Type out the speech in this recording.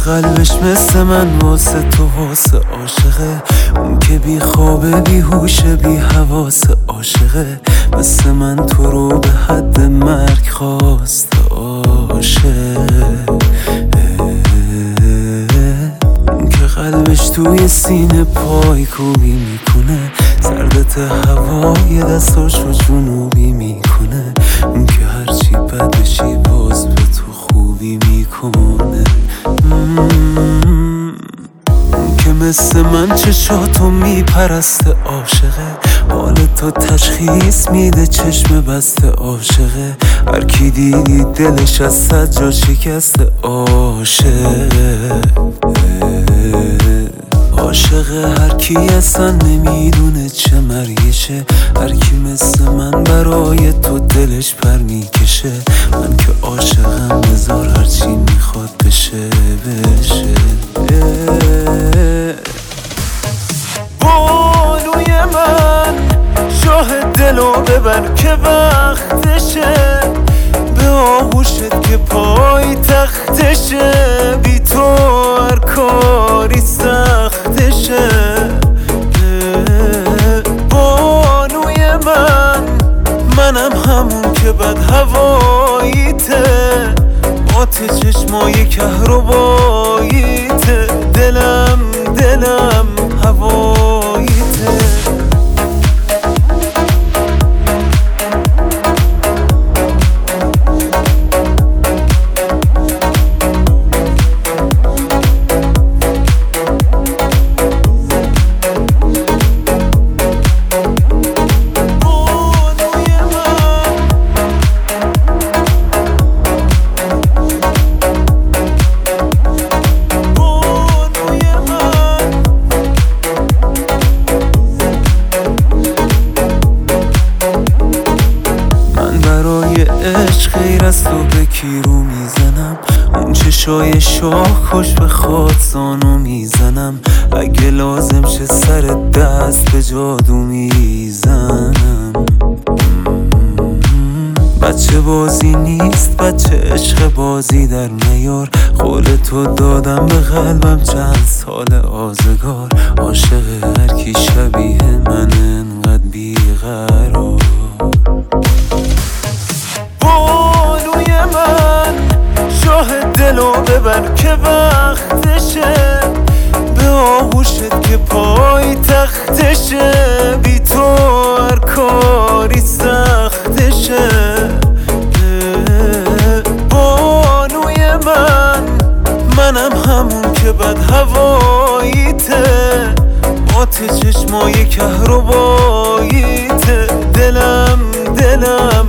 قلبش مثل من واسه تو واسه عاشقه، اون که بی خوابه بی هوشه بی حواسه عاشقه، مثل من تو رو به حد مرگ خواسته عاشق، اون که قلبش توی سینه پای کوبی میکنه، سردت هوای دستاشو جنوبی میکنه، اون که هرچی بدشی باز به تو خوبی میکنه، اون که مثل من چشاتو میپرسته عاشقه، حال تو تشخیص میده چشم بسته عاشقه، هر کی دیدی دلش از صد جا شکسته عاشقه، عاشقه هر کی اصلا نمیدونه چه مرگشه، هر کی مثل من برای تو دلش پر میکشه، من که عاشقم بذار هرچی میخواد بشه بشه. بانوی من شاه دلو ببر که وقتشه، به آغوشت که پای تختشه، بی تو هر کاری سختشه. بانوی منم همون که بد هواییته، آت چشمای کهرباییته، دلم هواییته. عشق غیر از تو به کی رو میزنم، اون چشای شاخش به خود زانو میزنم، اگه لازم شه سر دست به جادو میزنم. بچه بازی نیست بچه عشق بازی در نیار، قول تو دادم به قلبم چند سال آزگار، عاشق هر کی شبیه من انقدر بیقرار. بانوی من شاه دلو ببر که وقتشه، به آغوشت که پای تختشه، بی تو هر کاری سختشه. بانوی منم همون که بد هواییته، آت چشمای کهرباییته، دلم